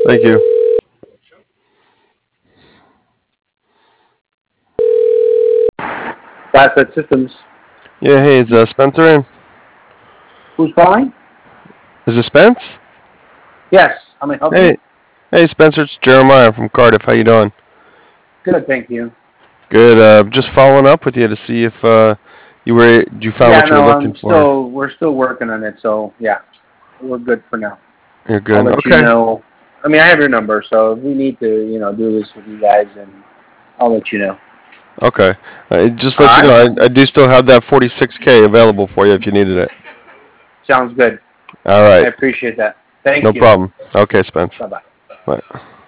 Thank you. Flatbed Systems. Yeah, hey, is Spencer in? Who's calling? Is it Spence? Yes, how may I help Hey, you? hey, Spencer, it's Jeremiah from Cardiff. How you doing? Good, thank you. Good. Just following up with you to see if you found Yeah, what you were no, looking for. we're still working on it, so yeah, we're good for now. You're I'll good. let you Okay. know. I mean, I have your number, so if we need to, do this with you guys, and I'll let you know. Okay. Just All let you know, right? I do still have that 46K available for you if you needed it. Sounds good. All I right. appreciate that. Thank No you. problem. Okay, Spence. Bye-bye. Bye.